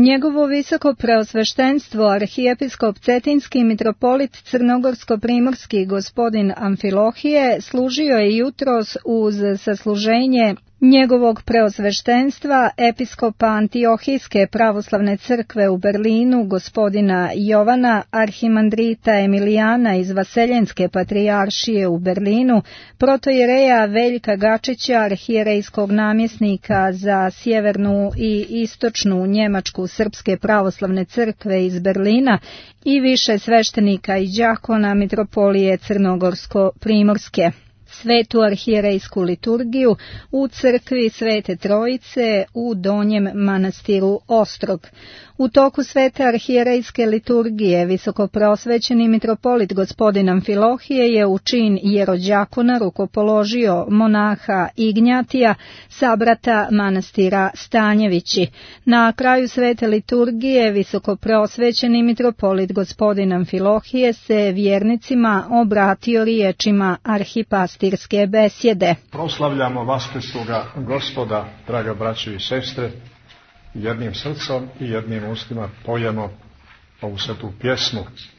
Njegovo visoko preosveštenstvo arhijepiskop Cetinski mitropolit Crnogorsko-primorski gospodin Amfilohije služio je jutros uz sasluženje njegovog preosveštenstva episkopa Antiohijske pravoslavne crkve u Berlinu gospodina Jovana, arhimandrita Emilijana iz Vaseljenske patrijaršije u Berlinu, protojereja Veljka Gačića, arhijerejskog namjesnika za sjevernu i istočnu Njemačku srpske pravoslavne crkve iz Berlina i više sveštenika i đakona mitropolije Crnogorsko-primorske. Svetu arhijerejsku liturgiju u crkvi Svete Trojice u Donjem manastiru Ostrog. U toku svete arhijerejske liturgije visokopreosvećeni mitropolit gospodin Amfilohije je u čin jerođakona rukopoložio monaha Ignjatija, sabrata manastira Stanjevići. Na kraju svete liturgije visokopreosvećeni mitropolit gospodin Amfilohije se vjernicima obratio riječima arhipastirske besjede. Proslavljamo Vaskrsloga Gospoda, draga braćo i sestre, jednim srcom i jednim ustima pojemo ovu svetu pjesmu.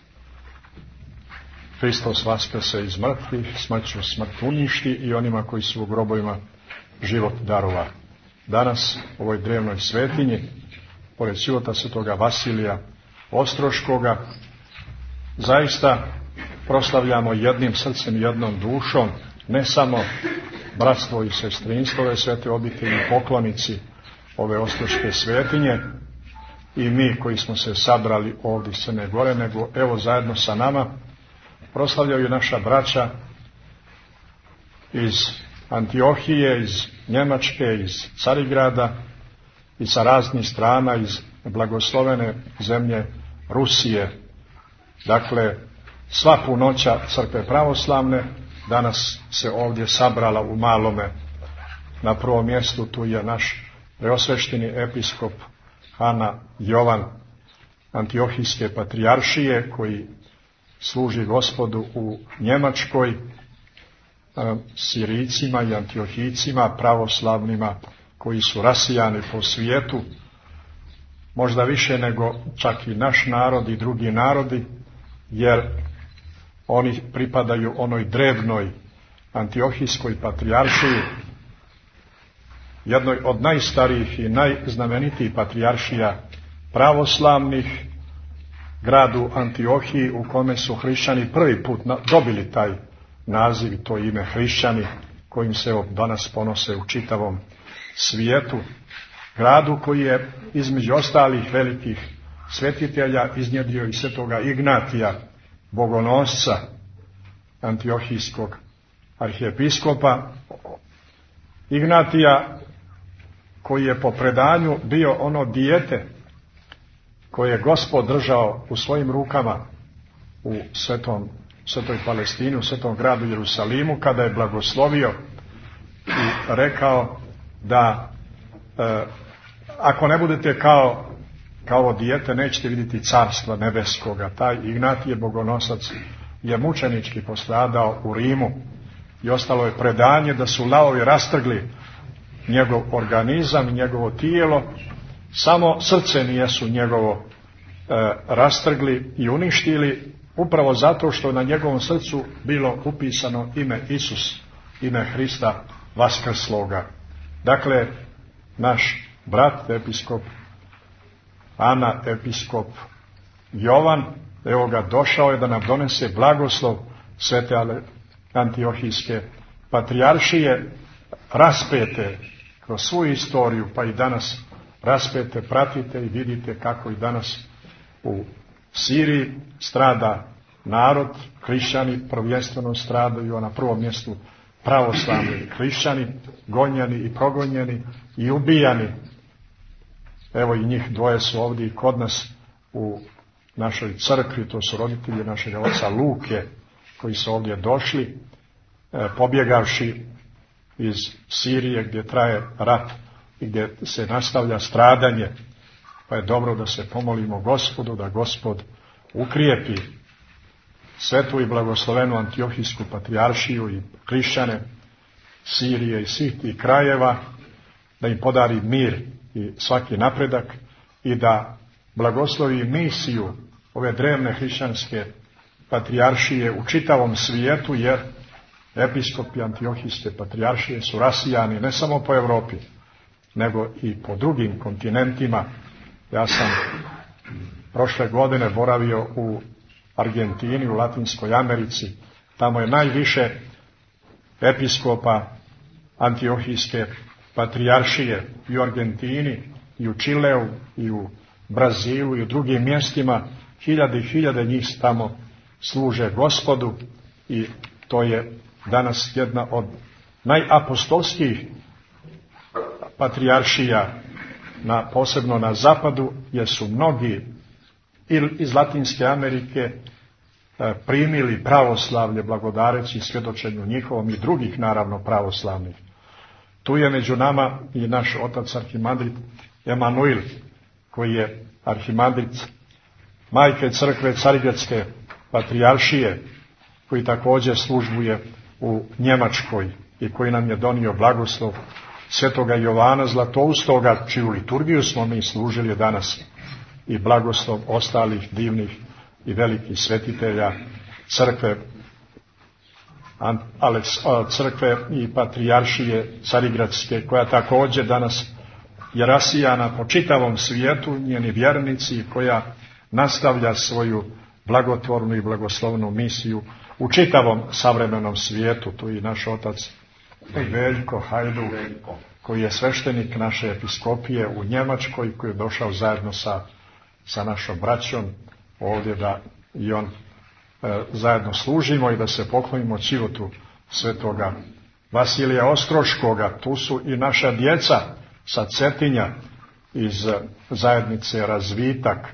Hristos vaskrse iz mrtvih, smrću smrt uništi i onima koji su u grobovima život darova. Danas u ovoj drevnoj svetinji, pored života svetoga Vasilija Ostroškoga, zaista proslavljamo jednim srcem i jednom dušom, ne samo bratstvo i sestrinstvo ove svete obitelji, poklonici ove ostroške svetinje i mi koji smo se sabrali ovdje iz Crne Gore, nego evo zajedno sa nama proslavljaju naša braća iz Antiohije, iz Njemačke, iz Carigrada i sa raznih strana iz blagoslovene zemlje Rusije. Dakle, sva punoća crkve pravoslavne danas se ovdje sabrala u Malome. Na prvom mjestu tu je naš preosvešteni episkop Ana Jovan Antiohijske patrijaršije, koji služi Gospodu u Njemačkoj, Sirijcima i Antiohijcima, pravoslavnima koji su rasijani po svijetu, možda više nego čak i naš narod i drugi narodi, jer oni pripadaju onoj drevnoj Antiohijskoj patrijaršiji, jednoj od najstarijih i najznamenitijih patrijaršija pravoslavnih, gradu Antiohiji, u kome su hrišćani prvi put dobili taj naziv i to ime hrišćani, kojim se danas ponose u čitavom svijetu. Gradu koji je između ostalih velikih svetitelja iznjedrio i svetoga Ignatija, bogonosca antiohijskog arhijepiskopa. Ignatija, koji je po predanju bio ono dijete koje je Gospod držao u svojim rukama u svetoj Palestini, u svetom gradu Jerusalimu, kada je blagoslovio i rekao da ako ne budete kao ovo dijete, nećete vidjeti carstva nebeskoga. Taj Ignatije bogonosac je mučenički postradao u Rimu i ostalo je predanje da su lavovi rastrgli njegov organizam, njegovo tijelo, samo srce nijesu njegovo rastrgli i uništili, upravo zato što na njegovom srcu bilo upisano ime Isus, ime Hrista Vaskrsloga. Dakle, naš brat, episkop Ana, episkop Jovan, evo ga, došao je da nam donese blagoslov svete Antiohijske patrijaršije, raspete kroz svu istoriju, pa i danas raspete, pratite i vidite kako i danas u Siriji strada narod, hrišćani prvenstveno stradaju, a na prvom mjestu pravoslavni hrišćani, gonjeni i progonjeni i ubijani. Evo i njih dvoje su ovdje i kod nas u našoj crkvi, to su roditelji našeg oca Luke, koji su ovdje došli, pobjegavši iz Sirije gdje traje rat i gdje se nastavlja stradanje, pa je dobro da se pomolimo Gospodu, da Gospod ukrijepi svetu i blagoslovenu Antiohijsku patrijaršiju i hrišćane Sirije i svih tih krajeva, da im podari mir i svaki napredak i da blagoslovi misiju ove drevne hrišćanske patrijaršije u čitavom svijetu, jer episkopi Antiohijske patrijaršije su rasijani ne samo po Europi, nego i po drugim kontinentima. Ja sam prošle godine boravio u Argentini, u Latinskoj Americi. Tamo je najviše episkopa Antiohijske patrijaršije i u Argentini, i u Čileu, i u Brazilu, i u drugim mjestima. Hiljade i hiljade njih tamo služe Gospodu i to je danas jedna od najapostolskih patrijaršija, posebno na zapadu, jer su mnogi iz Latinske Amerike primili pravoslavlje blagodareći svjedočenju njihovom i drugih naravno pravoslavnih. Tu je među nama i naš otac arhimandrit Emanuil, koji je arhimandrit Majke crkve Carigradske patrijaršije, koji također službuje u Njemačkoj i koji nam je donio blagoslov svetoga Jovana Zlatoustoga, čiju liturgiju smo mi služili danas, i blagoslov ostalih divnih i velikih svetitelja crkve i patrijaršije Carigradske, koja također danas je rasijana po čitavom svijetu, njeni vjernici, koja nastavlja svoju blagotvornu i blagoslovnu misiju u čitavom savremenom svijetu. Tu i naš otac Veljko Hajdu, koji je sveštenik naše episkopije u Njemačkoj, koji je došao zajedno sa našom braćom ovdje da i on zajedno služimo i da se poklonimo životu svetoga Vasilija Ostroškoga. Tu su i naša djeca sa Cetinja iz zajednice Razvitak,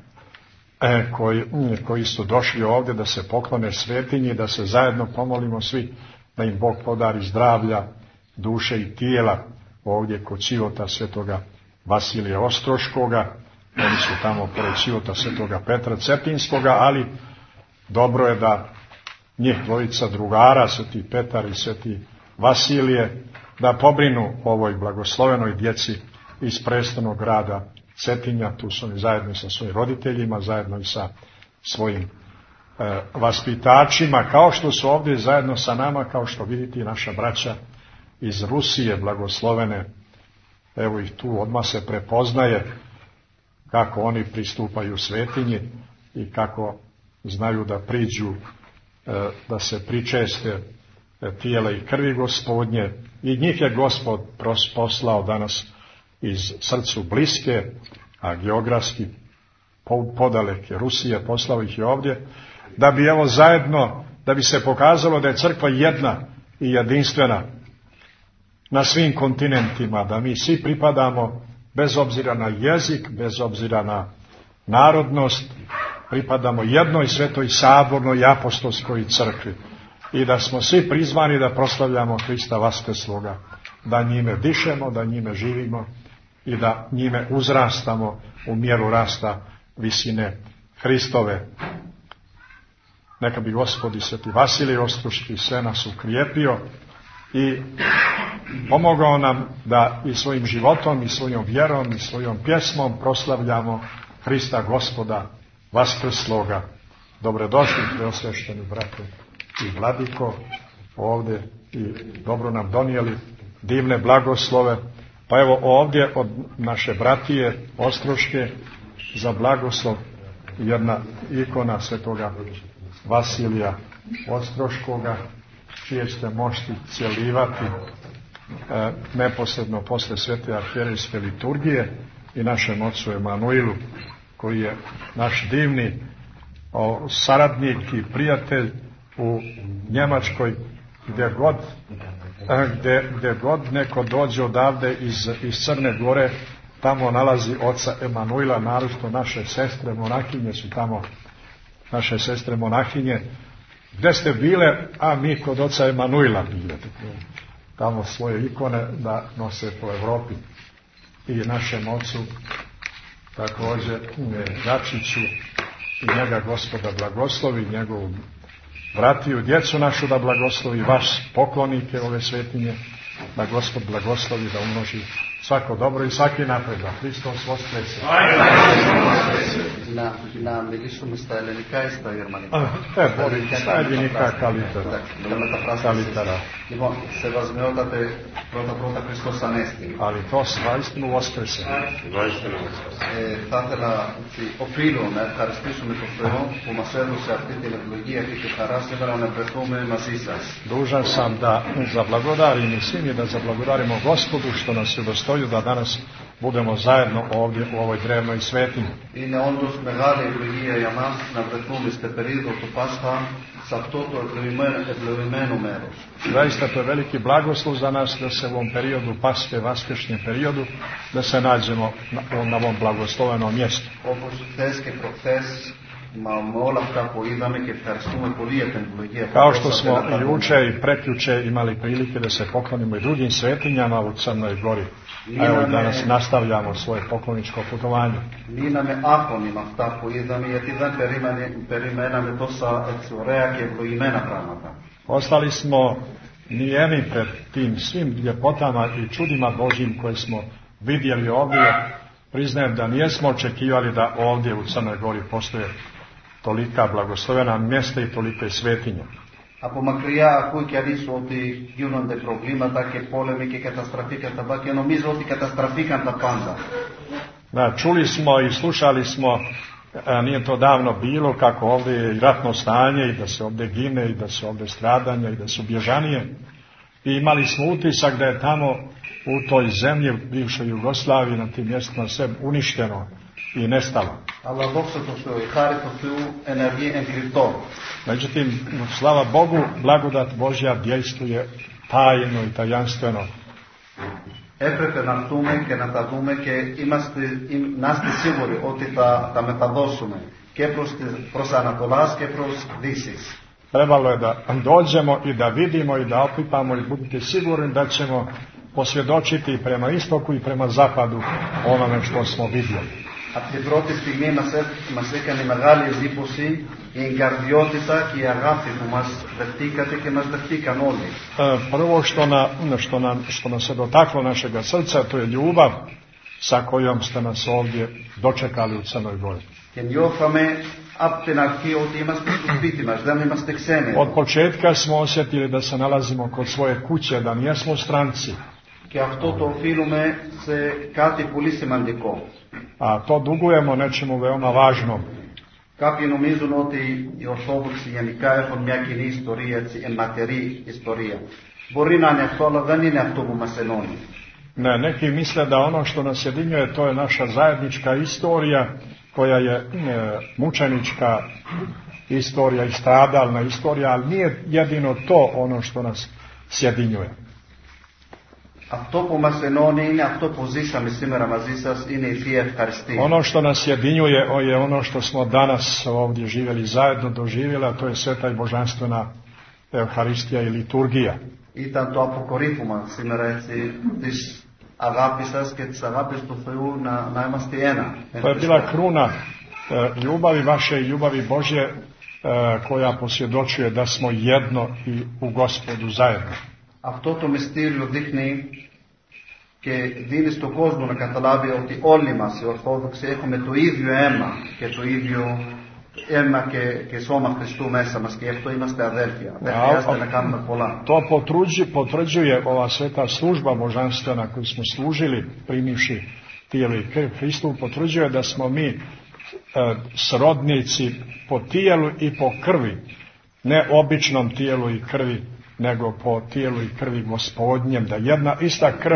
koji su došli ovdje da se poklone svetinji, da se zajedno pomolimo svi, da im Bog podari zdravlja, duše i tijela ovdje kod života svetoga Vasilija Ostroškoga. Oni su tamo pored života svetoga Petra Cetinskoga, ali dobro je da njih dvojica drugara, sveti Petar i sveti Vasilije, da pobrinu ovoj blagoslovenoj djeci iz prestolnog grada Cetinja. Tu su oni zajedno sa svojim roditeljima, zajedno i sa svojim vaspitačima, kao što su ovdje zajedno sa nama, kao što vidite i naša braća iz Rusije blagoslovene. Evo ih tu, odmah se prepoznaje kako oni pristupaju svetinji i kako znaju da priđu, da se pričeste tijela i krvi Gospodnje. I njih je Gospod poslao danas iz srcu bliske, a geografski podaleke Rusije, poslao ih je ovdje, da bi evo zajedno, da bi se pokazalo da je crkva jedna i jedinstvena na svim kontinentima, da mi svi pripadamo, bez obzira na jezik, bez obzira na narodnost, pripadamo jednoj svetoj sabornoj i apostolskoj crkvi i da smo svi prizvani da proslavljamo Hrista Vaskrsloga, da njime dišemo, da njime živimo i da njime uzrastamo u mjeru rasta visine Hristove. Neka bi Gospod i sveti Vasilij Ostroški sve nas ukrijepio i pomogao nam da i svojim životom i svojom vjerom i svojom pjesmom proslavljamo Hrista Gospoda Vaskrsloga. Dobrodošli, preosvešteni brate i vladiko, ovdje i dobro nam donijeli divne blagoslove. Pa evo ovdje od naše bratije Ostroške za blagoslov jedna ikona svetoga Vasilija Ostroškoga, čije ćete moći cjelivati neposredno posle svete arhijerejske liturgije, i našem ocu Emanuilu, koji je naš divni saradnik i prijatelj u Njemačkoj, gdje god neko dođe odavde iz Crne Gore, tamo nalazi oca Emanuila, naročito naše sestre monahinje su tamo, naše sestre monahinje. Gdje ste bile? A mi kod oca Emanuila bile. Tamo svoje ikone da nose po Europi. I našem ocu također Gačiću, i njega Gospoda blagoslovi, njegovu bratiju, djecu našu da blagoslovi, vaš poklonike ove svetinje, da Gospod blagoslovi, da umnoži svako dobro i svaki napredak. Hristos Voskreσε. Να μιλήσουμε στα ελληνικά ή στα γερμανικά? Μπορεί στα ελληνικά καλύτερα. Λοιπόν, σεβασμιότατε, πρώτα Χριστός Ανέστη. Ali to vaistinu Voskreσε. Θα ήθελα, οφείλω να ευχαριστήσουμε τον Θεό που μας έδωσε αυτή την ευλογία και τη χαρά σήμερα να βρεθούμε μαζί σας. Dužan sam da zablagodarim i svim i da zablagodarimo Gospodu što nas je udostojio da danas budemo zajedno ovdje u ovoj drevnoj svetinji. Είναι όντως μεγάλη ευλογία για μας να βρεθούμε στην περίοδο του Πάσχα σε αυτό το ευλογημένο μέρος. Zaista to je veliki blagoslov za nas da se u ovom periodu Paske, vaskršnjem periodu, da se nađemo na ovom blagoslovenom mjestu. Όπως χθες και προχθές, με όλα αυτά που είδαμε και ευχαριστούμε πολύ για την ευλογία. Kao što smo i juče i prekjuče imali prilike da se poklonimo i drugim svetinjama u Crnoj Gori. A evo danas nastavljamo svoje pokloničko putovanje. Μείναμε άφωνοι με αυτά που είδαμε, γιατί δεν περιμέναμε τόσα έτσι ωραία και ευλογημένα πράγματα. Ostali smo nijemi pred tim svim ljepotama i čudima Božjim koje smo vidjeli ovdje. Priznajem da nijesmo očekivali da ovdje u Crnoj Gori postoje tolika blagoslovena mjesta i tolike svetinje. Από μακριά ακούει κι κανείς ότι γίνονται προβλήματα και πόλεμοι και καταστραφή κατά τα και νομίζω ότι καταστραφήκαν τα πάντα. Da, čuli smo i slušali smo, nije to davno bilo, kako ovdje je ratno stanje i da se ovdje gine i da se ovdje stradanja i da su bježanije. I imali smo utisak da je tamo u toj zemlji, u bivšoj Jugoslaviji, na tim mjestima sve uništeno i nestalo. Αλλά δόξα τω Θεώ, η χάρη του Θεού ενεργεί εν κρυπτό. Međutim, slava Bogu, blagodat Božja djelstvuje tajno i tajanstveno. Έπρεπε να έρθουμε και να τα δούμε και να είστε σίγουροι ότι θα τα μεταδώσουμε και προς Ανατολάς και προς Δύσης. Trebalo je da dođemo i da vidimo i da opipamo i budite sigurni da ćemo posvjedočiti prema istoku i prema zapadu onome što smo vidjeli. Από την πρώτη στιγμή μας έκανε μεγάλη εντύπωση η εγκαρδιότητα και η αγάπη που μας δεχτήκατε και μας δεχτήκαν όλοι. Prvo što nas se dotaklo našega srca, to je ljubav sa kojom ste nas ovdje dočekali u Crnoj Gori. Και νιώθαμε από την αρχή ότι είμαστε στο σπίτι μας, δεν είμαστε ξένοι. Od početka smo osjetili da se nalazimo kod svoje kuće, da nijesmo stranci. Και αυτό το οφείλουμε σε κάτι πολύ σημαντικό. A to dugujemo nečemu veoma važnom. Κάποιοι νομίζουν ότι οι Ορθόδοξοι γενικά έχουν μια κοινή ιστορία, έτσι, αιματερή ιστορία. Μπορεί να είναι αυτό, αλλά δεν είναι αυτό που μας ενώνει. Ne, neki misle da ono što nas jedinjuje to je naša zajednička istorija koja je mučenička istorija i stradalna istorija, ali nije jedino to ono što nas sjedinjuje. Αυτό που μας ενώνει είναι αυτό που ζήσαμε σήμερα μαζί σας, είναι η Θεία Ευχαριστία. Ono što nas sjedinjuje je ono što smo danas ovdje živjeli zajedno, doživjeli, a to je sveta i božanstvena Euharistija i liturgija. Ήταν το αποκορύφωμα σήμερα έτσι της αγάπης σας και της αγάπης του Θεού να είμαστε ένα. To je bila kruna ljubavi vaše i ljubavi Božje koja posvjedočuje da smo jedno i u Gospodu zajedno. Αυτό το μυστήριο δείχνει και δίνει στον κόσμο να καταλάβει ότι όλοι μας οι Ορθόδοξοι έχουμε το ίδιο αίμα και το ίδιο αίμα και σώμα Χριστού μέσα μας και γι' αυτό είμαστε αδέλφια. Δεν χρειάζεται να κάνουμε πολλά. To potvrđuje ova sveta služba božanstvena koju smo služili primivši tijelo i krv Hristu, potvrđuje da smo mi srodnici po tijelu i po krvi, ne običnom tijelu i krvi, nego po tijelu i krvi Gospodnjem, da jedna ista krv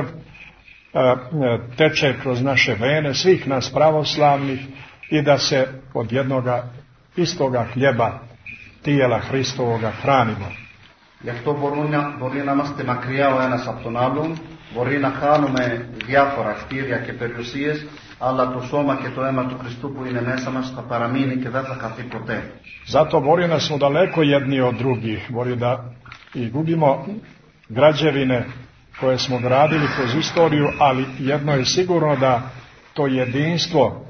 teče kroz naše vene, svih nas pravoslavnih, i da se od jednoga istoga hljeba tijela Hristovoga hranimo. Γι' αυτό μπορεί να είμαστε μακριά ο ένας από τον άλλον, μπορεί να χάνουμε διάφορα κτίρια και περιουσίες, αλλά το σώμα και το αίμα του Χριστού που είναι μέσα μας θα παραμείνει και δεν θα χαθεί ποτέ. Zato bori nas smo daleko jedni od drugih, bori da i gubimo građevine koje smo gradili kroz istoriju, ali jedno je sigurno da to jedinstvo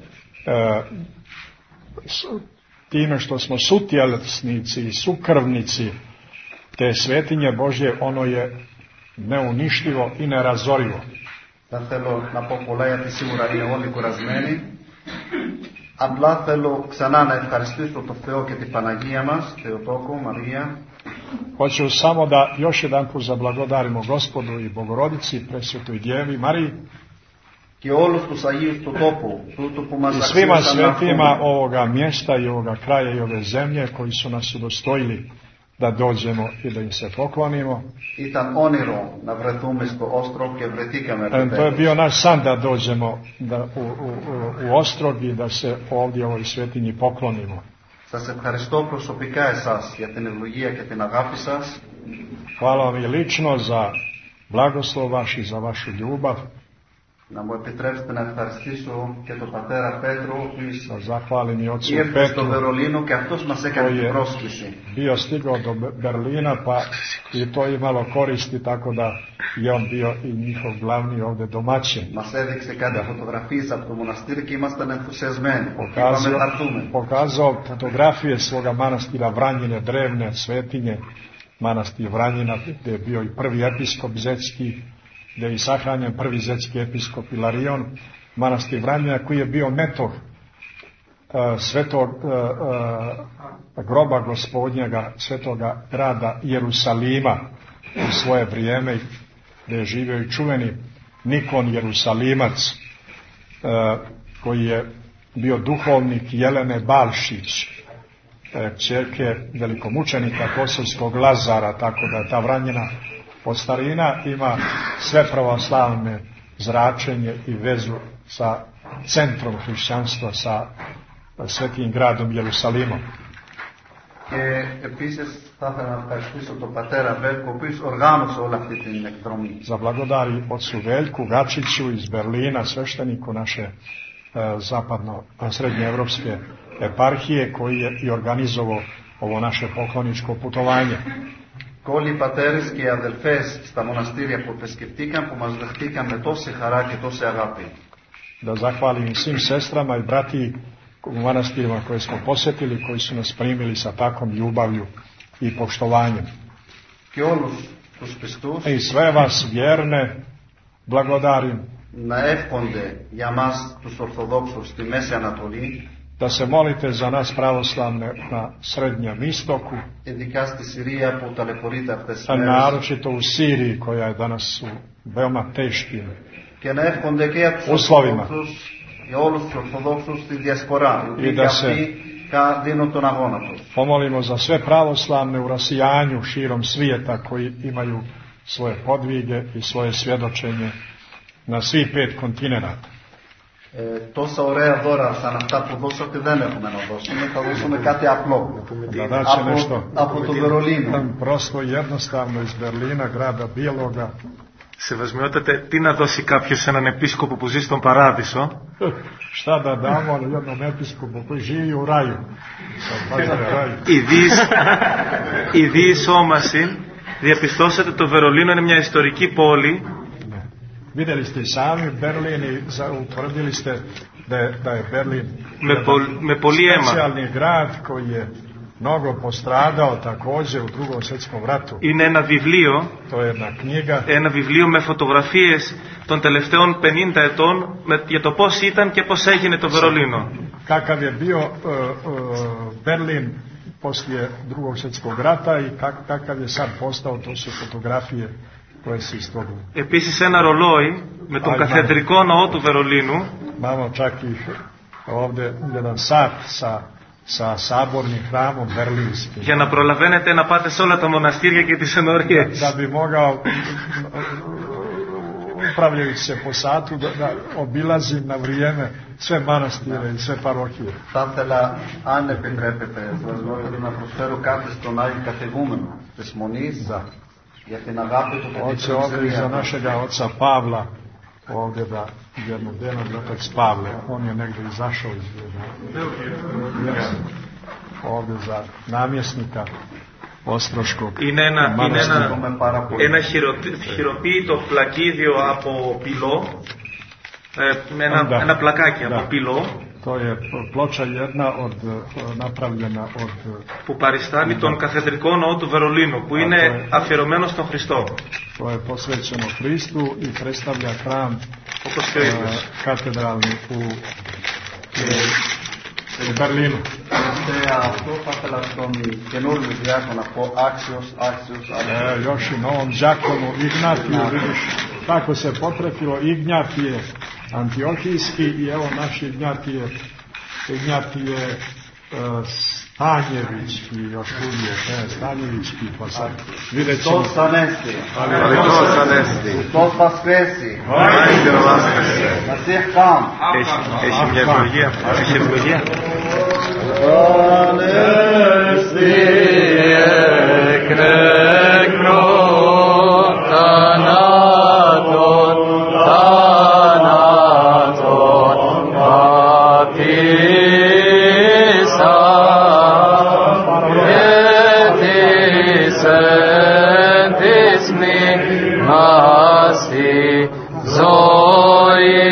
time što smo sutjelesnici i sukrvnici te svetinje Božje, ono je neuništivo i nerazorivo. Δεν θέλω να πω πολλά γιατί σίγουρα είναι όλοι κουρασμένοι. Απλά θέλω ξανά να ευχαριστήσω τον Θεό και την Παναγία μας, Θεοτόκο, Μαρία. Hoću samo da još jedan put zablagodarimo Gospodu i Bogorodici, Presvetoj Djevi Mariji Και όλους τους Αγίους του τόπου, τούτου που μας i svima αξίωσαν να svetima έρθουμε. ovoga mjesta i ovoga kraja i ove zemlje koji su nas udostojili da dođemo i da im se poklonimo. Ήταν όνειρο να βρεθούμε στο Όστρο και βρεθήκαμε To je επιτέλους. bio naš san da dođemo u Ostrog i da se ovdje ovoj svetinji poklonimo. Σας ευχαριστώ προσωπικά εσάς για την ευλογία και την αγάπη σας. Hvala vam i lično za blagoslov vaš i za vašu ljubav. Να μου επιτρέψετε να ευχαριστήσω και τον πατέρα Πέτρο, ο οποίος Da zahvalim i ocu ήρθε στο Petru Βερολίνο και αυτός μας έκανε koji την je πρόσκληση. bio stigao do Berlina pa i to imalo koristi tako da je on bio i njihov glavni ovdje domaćin. Μας έδειξε κάτι φωτογραφίες από το μοναστήρι και ήμασταν ενθουσιασμένοι. Είπαμε θα έρθουμε. Pokazao fotografije svoga manastira Vranjine, drevne svetinje, manastir Vranjina gdje je bio i prvi episkop zetski, gdje je i sahranjen prvi zetski episkop Ilarion, manastir Vranjina koji je bio metod svetog groba gospodnjega, svetoga grada Jerusalima u svoje vrijeme, gdje je živio i čuveni Nikon Jerusalimac, koji je bio duhovnik Jelene Balšić, kćerke velikomučenika kosovskog Lazara, tako da ta Vranjina od starina ima sve pravoslavne zračenje i vezu sa centrom hrišćanstva, sa svetim gradom Jerusalimom. Και επίσης θα ήθελα να ευχαριστήσω τον πατέρα Βέλκο, ο οποίος οργάνωσε όλη αυτή την εκδρομή. Za blagodari ocu Veljku Gačiću iz Berlina, svešteniku naše srednjeevropske eparhije, koji je i organizovao ovo naše pokloničko putovanje. Και όλοι οι πατέρες και οι αδελφές στα μοναστήρια που επισκεφτήκαν, που μας δεχτήκαν με τόση χαρά και τόση αγάπη. Da zahvalim svim sestrama i brati u manastirima koje smo posjetili, koji su nas primili sa takvom ljubavlju i poštovanjem. Και όλους τους πιστούς I sve vas vjerne blagodarim να εύχονται για μας τους Ορθοδόξους στη Μέση Ανατολή, da se molite za nas pravoslavne na Srednjem istoku, ειδικά στη Συρία που ταλαιπωρείται αυτές τις a μέρες, naročito u Siriji koja je danas u veoma teškim και να εύχονται και για τους uslovima. Ορθοδόξους, για όλους τους Ορθοδόξους στη διασπορά, οι οποίοι da και se αυτοί δίνουν τον αγώνα τους. Pomolimo za sve pravoslavne u rasijanju širom svijeta koji imaju svoje podvige i svoje svjedočenje na svih 5 kontinenata. Τόσα ωραία δώρα σαν αυτά που δώσατε δεν έχουμε να δώσουμε, θα δώσουμε κάτι απλό. Da daće nešto Από το Βερολίνο. prosto i jednostavno iz Berlina, grada Bijeloga. Σεβασμιότατε, τι να δώσει κάποιος σε έναν επίσκοπο που ζει στον παράδεισο? Šta da damo jednom episkopu koji živi u raju? Η διεισόμαση, διαπιστώσατε το Βερολίνο είναι μια ιστορική πόλη. Vidjeli ste i sami Berlin i utvrdili ste da je Berlin με πολύ αίμα. specijalni grad koji je mnogo postradao također u Drugom svjetskom ratu. Είναι ένα βιβλίο, To je jedna knjiga, ένα βιβλίο με φωτογραφίες των τελευταίων 50 ετών για το πώς ήταν και πώς έγινε το Βερολίνο. kakav je bio Berlin poslije Drugog svjetskog rata i kakav je sad postao, to su fotografije koje se iz toga. Επίσης ένα ρολόι με τον καθεδρικό ναό του Βερολίνου. Imamo čak i ovdje jedan sat sa sabornim hramom berlinskim. Για να προλαβαίνετε να πάτε σε όλα τα μοναστήρια και τις ενορίες. Da bi mogao, upravljajući se po satu, da obilazim na vrijeme sve manastire i sve parohije. Θα ήθελα, αν επιτρέπετε, να προσφέρω κάτι στον Άγιο Καθηγούμενο της Μονής για την αγάπη του και την Ovdje za našega oca Pavla, ovdje da jednu denu otac Pavle, on je negdje izašao iz ovdje za namjesnika Ostroškog. Είναι ένα χειροποίητο πλακίδιο από πυλό, ένα πλακάκι από πυλό. To je ploča jedna napravljena od... που παριστάνει τον καθεδρικό ναό του Βερολίνου, που είναι αφιερωμένο στον Χριστό. To je posvećeno Hristu i predstavlja hram katedralni u Berlinu. Αυτό θα ήθελα στον καινούριο διάκονα να πω άξιος. Još i novom đakonu Ignatiju, vidiš kako se potrefilo Ignatije Antiohijski i evo naš Ignatije Stanjevićki, još uvijek, Stanjevićki, pa sad vidjet ćemo. Hristos Anesti. Hristos Vaskreси. Masih Kam. Έχει μια ευλογία. Ανέστη εκρέκνον θανάτων πατήσαν και της μνήμας η ζωή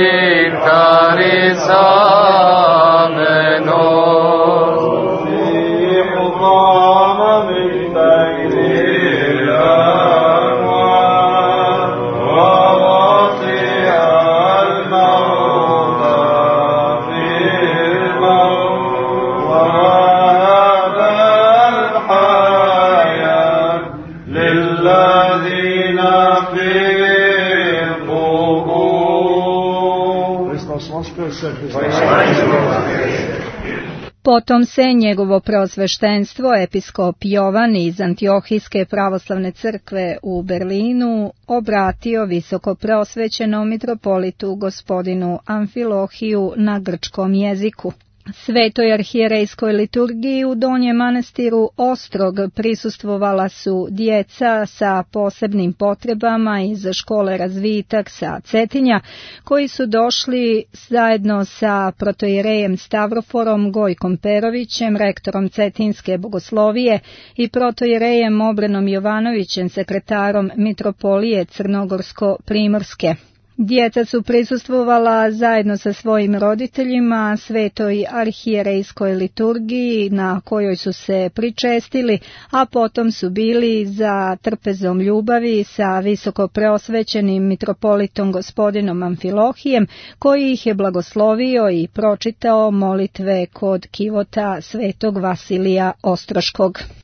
Potom se njegovo preosveštenstvo, episkop Jovan iz Antiohijske pravoslavne crkve u Berlinu, obratio visoko preosvećenom mitropolitu gospodinu Amfilohiju na grčkom jeziku. Svetoj arhijerejskoj liturgiji u Donjem manastiru Ostrog prisustvovala su djeca sa posebnim potrebama iz škole Razvitak sa Cetinja, koji su došli zajedno sa protoijerejem Stavroforom Gojkom Perovićem, rektorom Cetinske bogoslovije, i protoijerejem Obrenom Jovanovićem, sekretarom mitropolije Crnogorsko-primorske. Djeca su prisustvovala zajedno sa svojim roditeljima svetoj arhijerejskoj liturgiji na kojoj su se pričestili, a potom su bili za trpezom ljubavi sa visoko preosvećenim mitropolitom gospodinom Amfilohijem, koji ih je blagoslovio i pročitao molitve kod kivota svetog Vasilija Ostroškog.